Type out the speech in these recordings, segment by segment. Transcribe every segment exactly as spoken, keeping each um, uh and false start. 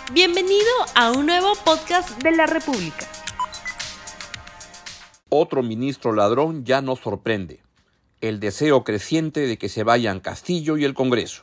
Bienvenido a un nuevo podcast de la República. Otro ministro ladrón ya nos sorprende. El deseo creciente de que se vayan Castillo y el Congreso.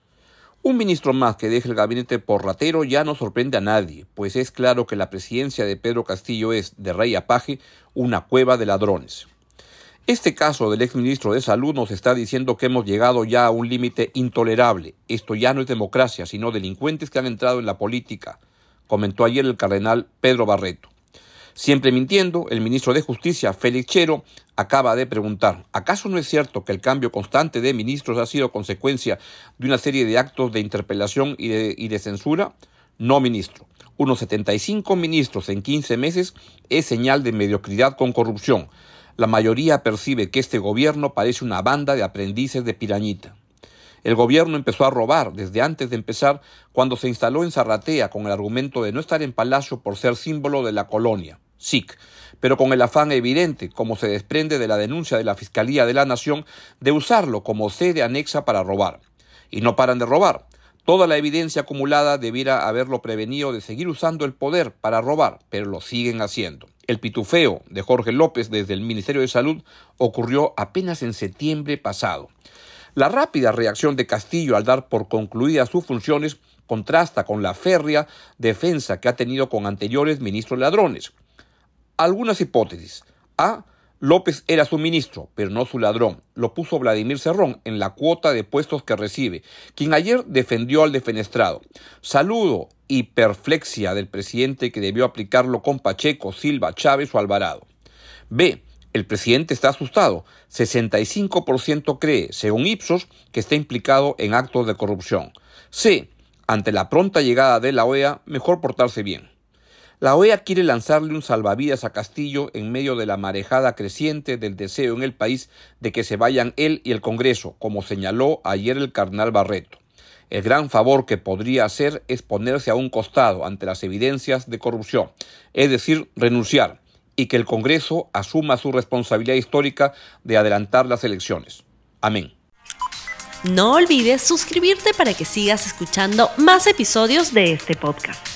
Un ministro más que deje el gabinete por ratero ya no sorprende a nadie, pues es claro que la presidencia de Pedro Castillo es, de rey a paje, una cueva de ladrones. Este caso del exministro de Salud nos está diciendo que hemos llegado ya a un límite intolerable. Esto ya no es democracia, sino delincuentes que han entrado en la política, comentó ayer el cardenal Pedro Barreto. Siempre mintiendo, el ministro de Justicia, Félix Chero, acaba de preguntar, ¿acaso no es cierto que el cambio constante de ministros ha sido consecuencia de una serie de actos de interpelación y de, y de censura? No, ministro. Unos setenta y cinco ministros en quince meses es señal de mediocridad con corrupción. La mayoría percibe que este gobierno parece una banda de aprendices de pirañita. El gobierno empezó a robar desde antes de empezar, cuando se instaló en Zarratea con el argumento de no estar en Palacio por ser símbolo de la colonia, S I C, pero con el afán evidente, como se desprende de la denuncia de la Fiscalía de la Nación, de usarlo como sede anexa para robar. Y no paran de robar. Toda la evidencia acumulada debiera haberlo prevenido de seguir usando el poder para robar, pero lo siguen haciendo. El pitufeo de Jorge López desde el Ministerio de Salud ocurrió apenas en septiembre pasado. La rápida reacción de Castillo al dar por concluidas sus funciones contrasta con la férrea defensa que ha tenido con anteriores ministros ladrones. Algunas hipótesis. A. López era su ministro, pero no su ladrón. Lo puso Vladimir Cerrón en la cuota de puestos que recibe, quien ayer defendió al defenestrado. Saludo y perflexia del presidente que debió aplicarlo con Pacheco, Silva, Chávez o Alvarado. B. El presidente está asustado. sesenta y cinco por ciento cree, según Ipsos, que está implicado en actos de corrupción. C. Ante la pronta llegada de la O E A, mejor portarse bien. La O E A quiere lanzarle un salvavidas a Castillo en medio de la marejada creciente del deseo en el país de que se vayan él y el Congreso, como señaló ayer el cardenal Barreto. El gran favor que podría hacer es ponerse a un costado ante las evidencias de corrupción, es decir, renunciar, y que el Congreso asuma su responsabilidad histórica de adelantar las elecciones. Amén. No olvides suscribirte para que sigas escuchando más episodios de este podcast.